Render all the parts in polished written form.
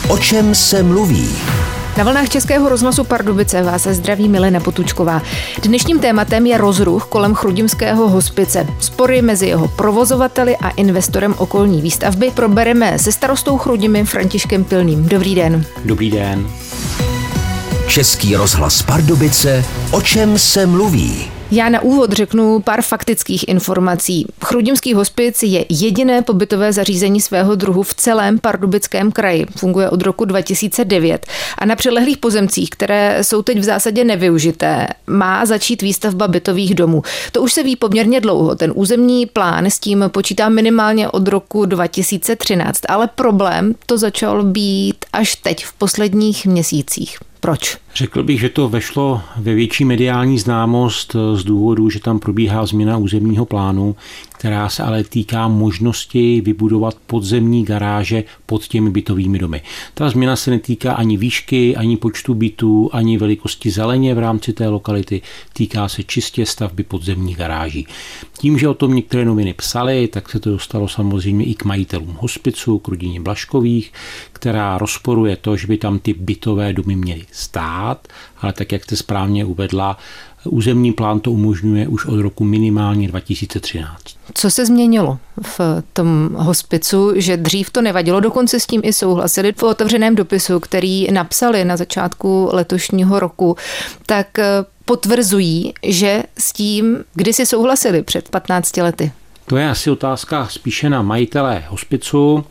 O čem se mluví? Na vlnách Českého rozhlasu Pardubice vás zdraví Milena Potůčková. Dnešním tématem je rozruch kolem chrudimského hospice. Spory mezi jeho provozovateli a investorem okolní výstavby probereme se starostou Chrudimi Františkem Pilným. Dobrý den. Dobrý den. Český rozhlas Pardubice. O čem se mluví? Já na úvod řeknu pár faktických informací. Chrudimský hospic je jediné pobytové zařízení svého druhu v celém Pardubickém kraji. Funguje od roku 2009 a na přilehlých pozemcích, které jsou teď v zásadě nevyužité, má začít výstavba bytových domů. To už se ví poměrně dlouho. Ten územní plán s tím počítá minimálně od roku 2013, ale problém to začal být až teď v posledních měsících. Proč? Řekl bych, že to vešlo ve větší mediální známost z důvodu, že tam probíhá změna územního plánu, která se ale týká možnosti vybudovat podzemní garáže pod těmi bytovými domy. Ta změna se netýká ani výšky, ani počtu bytů, ani velikosti zeleně v rámci té lokality, týká se čistě stavby podzemních garáží. Tím, že o tom některé noviny psaly, tak se to dostalo samozřejmě i k majitelům hospicu, k rodině Blažkových, která rozporuje to, že by tam ty bytové domy měly stát, ale tak, jak jste správně uvedla, územní plán to umožňuje už od roku minimálně 2013. Co se změnilo v tom hospicu, že dřív to nevadilo, dokonce s tím i souhlasili v otevřeném dopisu, který napsali na začátku letošního roku, tak potvrzují, že s tím kdysi souhlasili před 15 lety. To je asi otázka spíše na majitele hospicu.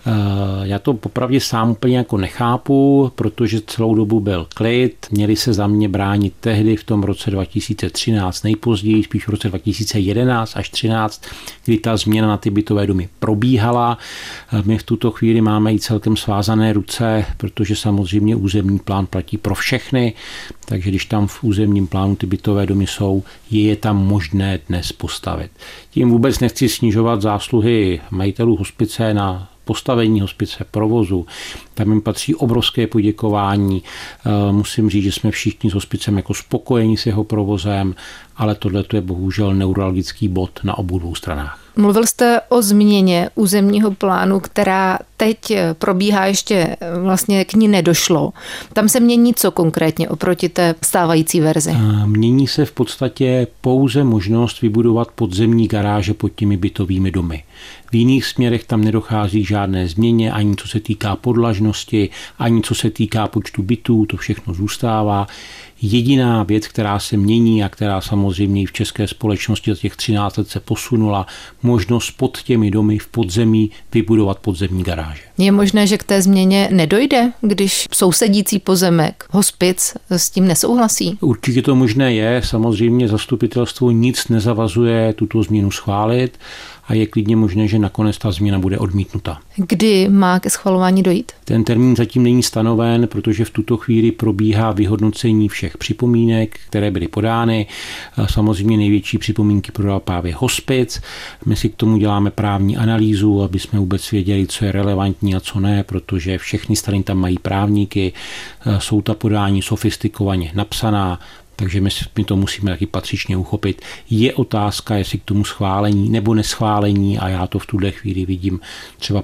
Já to popravdě sám úplně jako nechápu, protože celou dobu byl klid, měli se za mě bránit tehdy v tom roce 2013, nejpozději spíš v roce 2011 až 2013, kdy ta změna na ty bytové domy probíhala. My v tuto chvíli máme i celkem svázané ruce, protože samozřejmě územní plán platí pro všechny, takže když tam v územním plánu ty bytové domy jsou, je tam možné dnes postavit. Tím vůbec nechci snižovat zásluhy majitelů hospice na postavení hospice, provozu. Tam jim patří obrovské poděkování. Musím říct, že jsme všichni s hospicem jako spokojení s jeho provozem, ale tohle je bohužel neuralgický bod na obou dvou stranách. Mluvil jste o změně územního plánu, která teď probíhá, ještě vlastně k ní nedošlo. Tam se mění co konkrétně oproti té stávající verzi? Mění se v podstatě pouze možnost vybudovat podzemní garáže pod těmi bytovými domy. V jiných směrech tam nedochází k žádné změně, ani co se týká podlažnosti, ani co se týká počtu bytů, to všechno zůstává. Jediná věc, která se mění a která samozřejmě i v české společnosti za těch 13 let se posunula, možnost pod těmi domy v podzemí vybudovat podzemní garáže. Je možné, že k té změně nedojde, když sousedící pozemek, hospic, s tím nesouhlasí? Určitě to možné je, samozřejmě zastupitelstvo nic nezavazuje tuto změnu schválit a je klidně možné, že nakonec ta změna bude odmítnuta. Kdy má ke schvalování dojít? Ten termín zatím není stanoven, protože v tuto chvíli probíhá vyhodnocení všech připomínek, které byly podány. Samozřejmě největší připomínky podal právě hospic. My si k tomu děláme právní analýzu, aby jsme vůbec věděli, co je relevantní a co ne, protože všechny strany tam mají právníky, jsou ta podání sofistikovaně napsaná, takže my to musíme taky patřičně uchopit. Je otázka, jestli k tomu schválení nebo neschválení, a já to v tuhle chvíli vidím třeba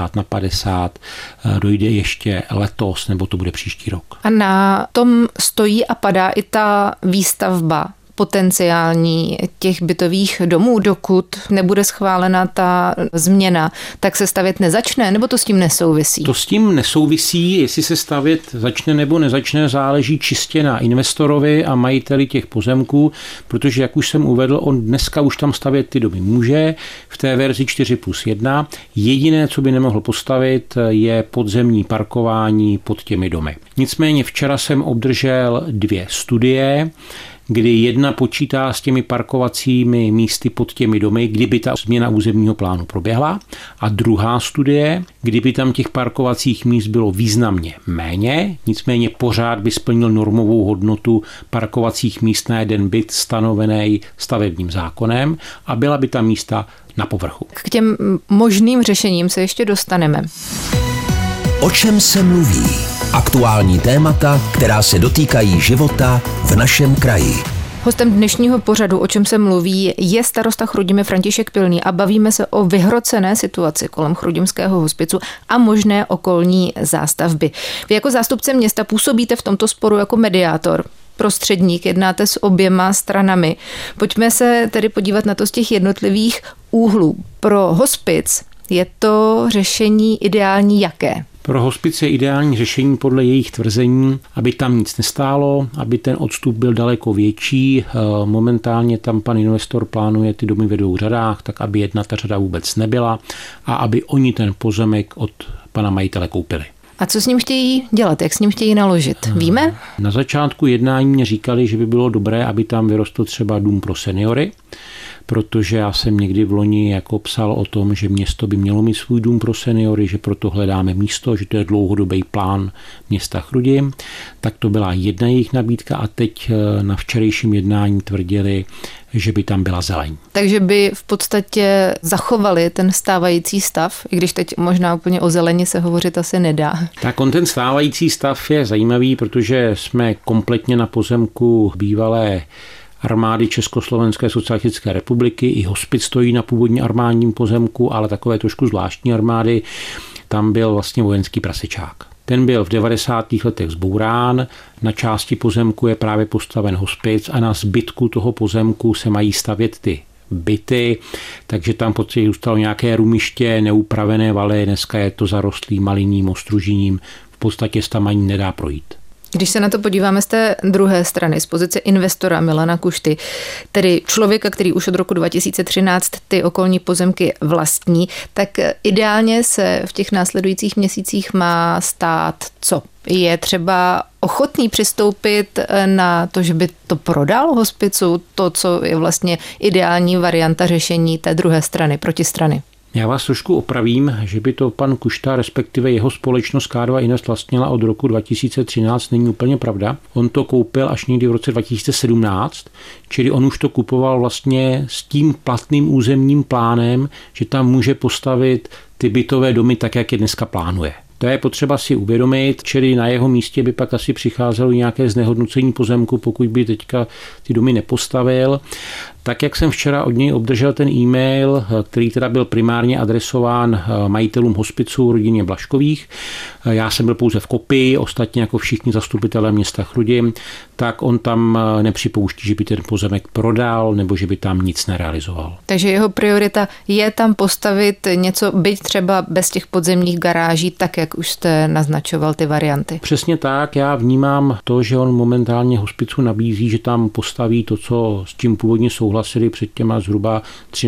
50/50, dojde ještě letos, nebo to bude příští rok. A na tom stojí a padá i ta výstavba potenciální těch bytových domů, dokud nebude schválena ta změna, tak se stavět nezačne, nebo to s tím nesouvisí? To s tím nesouvisí, jestli se stavět začne nebo nezačne, záleží čistě na investorovi a majiteli těch pozemků, protože, jak už jsem uvedl, on dneska už tam stavět ty domy může v té verzi 4+1. Jediné, co by nemohl postavit, je podzemní parkování pod těmi domy. Nicméně včera jsem obdržel 2 studie, kdy jedna počítá s těmi parkovacími místy pod těmi domy, kdyby ta změna územního plánu proběhla, a druhá studie, kdyby tam těch parkovacích míst bylo významně méně, nicméně pořád by splnil normovou hodnotu parkovacích míst na jeden byt stanovený stavebním zákonem a byla by ta místa na povrchu. K těm možným řešením se ještě dostaneme. O čem se mluví? Aktuální témata, která se dotýkají života v našem kraji. Hostem dnešního pořadu, o čem se mluví, je starosta Chrudimi František Pilný a bavíme se o vyhrocené situaci kolem chrudimského hospicu a možné okolní zástavby. Vy jako zástupce města působíte v tomto sporu jako mediátor, prostředník, jednáte s oběma stranami. Pojďme se tedy podívat na to z těch jednotlivých úhlů. Pro hospic je to řešení ideální jaké? Pro hospic je ideální řešení podle jejich tvrzení, aby tam nic nestálo, aby ten odstup byl daleko větší. Momentálně tam pan investor plánuje ty domy ve 2 řadách, tak aby jedna ta řada vůbec nebyla a aby oni ten pozemek od pana majitele koupili. A co s ním chtějí dělat? Jak s ním chtějí naložit? Víme? Na začátku jednání mě říkali, že by bylo dobré, aby tam vyrostl třeba dům pro seniory, protože já jsem někdy v loni jako psal o tom, že město by mělo mít svůj dům pro seniory, že proto hledáme místo, že to je dlouhodobý plán města Chrudim. Tak to byla jedna jejich nabídka a teď na včerejším jednání tvrdili, že by tam byla zeleň. Takže by v podstatě zachovali ten stávající stav, i když teď možná úplně o zeleni se hovořit asi nedá. Tak ten stávající stav je zajímavý, protože jsme kompletně na pozemku bývalé armády Československé socialistické republiky. I hospic stojí na původní armádním pozemku, ale takové trošku zvláštní armády. Tam byl vlastně vojenský prasečák. Ten byl v 90. letech zbourán, na části pozemku je právě postaven hospic a na zbytku toho pozemku se mají stavět ty byty, takže tam pod sich zůstalo nějaké rumiště, neupravené valy, dneska je to zarostlý maliním, ostružiním, v podstatě se tam ani nedá projít. Když se na to podíváme z té druhé strany, z pozice investora Milana Kušty, tedy člověka, který už od roku 2013 ty okolní pozemky vlastní, tak ideálně se v těch následujících měsících má stát co? Je třeba ochotný přistoupit na to, že by to prodal hospicu, to, co je vlastně ideální varianta řešení té druhé strany, protistrany? Já vás trošku opravím, že by to pan Kušta, respektive jeho společnost K2 Invest vlastnila od roku 2013, není úplně pravda. On to koupil až někdy v roce 2017, čili on už to kupoval vlastně s tím platným územním plánem, že tam může postavit ty bytové domy tak, jak je dneska plánuje. To je potřeba si uvědomit, čili na jeho místě by pak asi přicházelo nějaké znehodnocení pozemku, pokud by teďka ty domy nepostavil. Tak, jak jsem včera od něj obdržel ten e-mail, který teda byl primárně adresován majitelům hospicu rodině Blažkových, já jsem byl pouze v kopii, ostatně jako všichni zastupitelé města Chrudim, tak on tam nepřipouští, že by ten pozemek prodal nebo že by tam nic nerealizoval. Takže jeho priorita je tam postavit něco, byť třeba bez těch podzemních garáží, tak jak už jste naznačoval ty varianty. Přesně tak, já vnímám to, že on momentálně hospicu nabízí, že tam postaví to, co s čím původně souhlasili před těma zhruba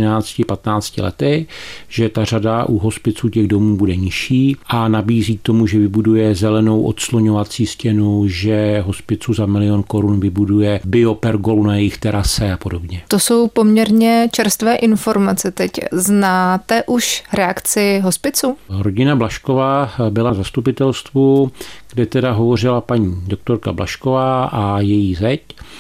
13-15 lety, že ta řada u hospicu těch domů bude nižší a nabízí tomu, že vybuduje zelenou odsloňovací stěnu, že hospicu za 1 000 000 korun vybuduje biopergolu na jejich terase a podobně. To jsou poměrně čerstvé informace teď. Znáte už reakci hospicu? Rodina Blažková byla v zastupitelstvu, kde teda hovořila paní doktorka Blažková a její zeď.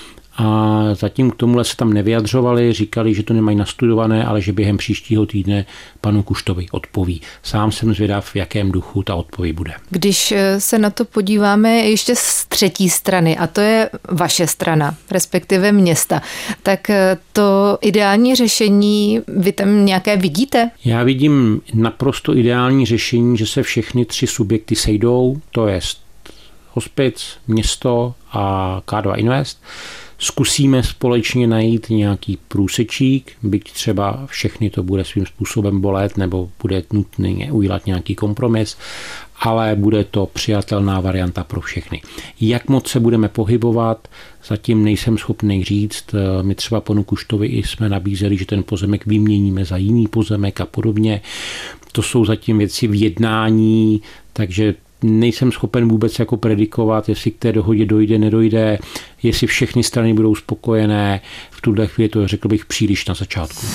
A zatím k tomuhle se tam nevyjadřovali, říkali, že to nemají nastudované, ale že během příštího týdne panu Kuštovi odpoví. Sám jsem zvědav, v jakém duchu ta odpověď bude. Když se na to podíváme ještě z třetí strany, a to je vaše strana, respektive města, tak to ideální řešení vy tam nějaké vidíte? Já vidím naprosto ideální řešení, že se všechny 3 subjekty sejdou, to je hospic, město a K2 Invest. Zkusíme společně najít nějaký průsečík, byť třeba všechny to bude svým způsobem bolet nebo bude nutné udělat nějaký kompromis, ale bude to přijatelná varianta pro všechny. Jak moc se budeme pohybovat, zatím nejsem schopný říct. My třeba panu Kuštovi i jsme nabízeli, že ten pozemek vyměníme za jiný pozemek a podobně. To jsou zatím věci v jednání, takže nejsem schopen vůbec jako predikovat, jestli k té dohodě dojde, nedojde, jestli všechny strany budou spokojené. V tuhle chvíli to řekl bych příliš na začátku.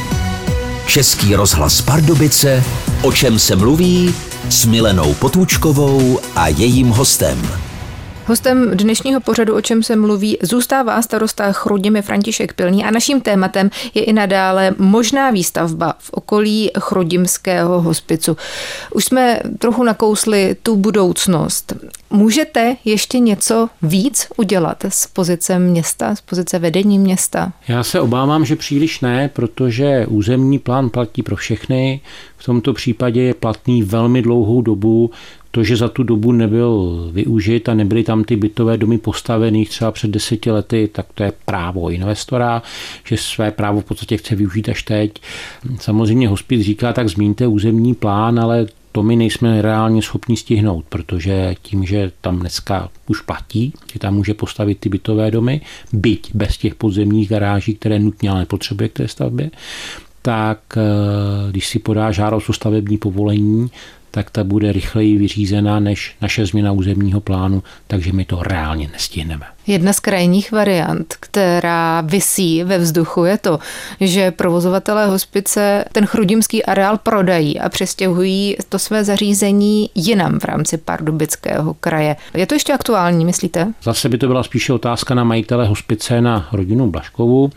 Český rozhlas Pardubice, o čem se mluví, s Milenou Potůčkovou a jejím hostem. Hostem dnešního pořadu, o čem se mluví, zůstává starosta Chrudimi František Pilný a naším tématem je i nadále možná výstavba v okolí chrudimského hospicu. Už jsme trochu nakousli tu budoucnost. Můžete ještě něco víc udělat z pozice města, z pozice vedení města? Já se obávám, že příliš ne, protože územní plán platí pro všechny. V tomto případě je platný velmi dlouhou dobu. To, že za tu dobu nebyl využit a nebyly tam ty bytové domy postavených třeba před 10 lety, tak to je právo investora, že své právo v podstatě chce využít až teď. Samozřejmě hospic říká, tak zmíňte územní plán, ale to my nejsme reálně schopni stihnout, protože tím, že tam dneska už platí, že tam může postavit ty bytové domy, byť bez těch podzemních garáží, které nutně ale nepotřebuje k té stavbě, tak když si podá žádost o stavební povolení, tak ta bude rychleji vyřízena než naše změna územního plánu, takže my to reálně nestihneme. Jedna z krajních variant, která visí ve vzduchu, je to, že provozovatelé hospice ten chrudimský areál prodají a přestěhují to své zařízení jinam v rámci Pardubického kraje. Je to ještě aktuální, myslíte? Zase by to byla spíše otázka na majitele hospice, na rodinu Blažkovu.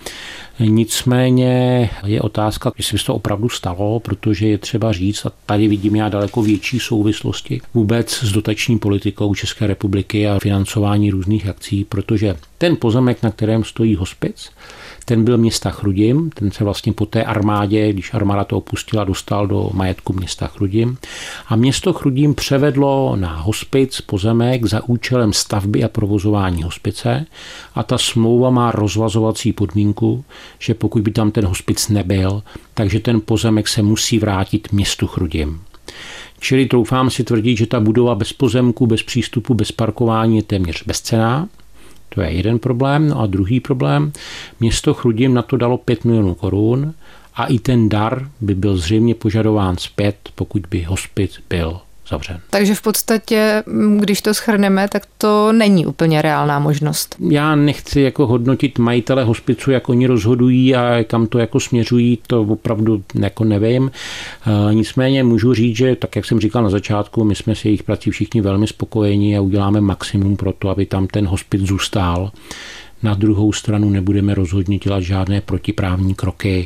Nicméně je otázka, jestli by to opravdu stalo, protože je třeba říct, a tady vidím já daleko větší souvislosti vůbec s dotační politikou České republiky a financování různých akcí, protože ten pozemek, na kterém stojí hospic, ten byl města Chrudim, ten se vlastně po té armádě, když armáda to opustila, dostal do majetku města Chrudim. A město Chrudim převedlo na hospic pozemek za účelem stavby a provozování hospice a ta smlouva má rozvazovací podmínku, že pokud by tam ten hospic nebyl, takže ten pozemek se musí vrátit městu Chrudim. Čili troufám si tvrdit, že ta budova bez pozemku, bez přístupu, bez parkování je téměř bezcenná. To je jeden problém. No a druhý problém, město Chrudim na to dalo 5 milionů korun a i ten dar by byl zřejmě požadován zpět, pokud by hospic byl zavřen. Takže v podstatě, když to shrneme, tak to není úplně reálná možnost. Já nechci jako hodnotit majitele hospicu, jak oni rozhodují a kam to jako směřují, to opravdu jako nevím. Nicméně můžu říct, že tak, jak jsem říkal na začátku, my jsme s jejich prací všichni velmi spokojeni a uděláme maximum pro to, aby tam ten hospic zůstal. Na druhou stranu nebudeme rozhodně dělat žádné protiprávní kroky,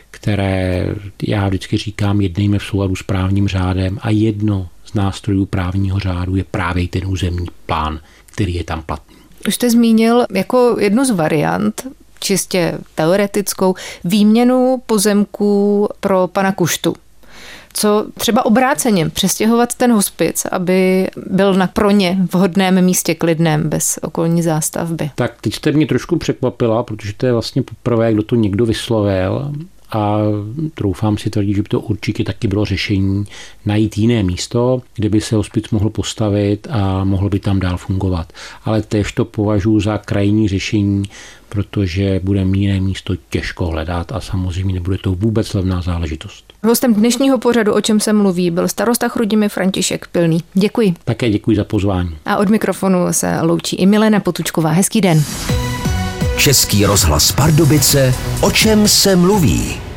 které já vždycky říkám, jednejme v souladu s právním řádem a jedno z nástrojů právního řádu je právě ten územní plán, který je tam platný. Už jste zmínil jako jednu z variant, čistě teoretickou, výměnu pozemků pro pana Kuštu. Co třeba obráceně přestěhovat ten hospic, aby byl na pro ně vhodném místě, klidném, bez okolní zástavby? Tak teď jste mě trošku překvapila, protože to je vlastně poprvé, kdo to někdo vyslovil. A troufám si tvrdit, že by to určitě taky bylo řešení najít jiné místo, kde by se hospic mohl postavit a mohl by tam dál fungovat. Ale též to považuji za krajní řešení, protože bude jiné místo těžko hledat a samozřejmě nebude to vůbec levná záležitost. Hostem dnešního pořadu, o čem se mluví, byl starosta Chrudimi František Pilný. Děkuji. Také děkuji za pozvání. A od mikrofonu se loučí i Milena Potůčková. Hezký den. Český rozhlas Pardubice, o čem se mluví.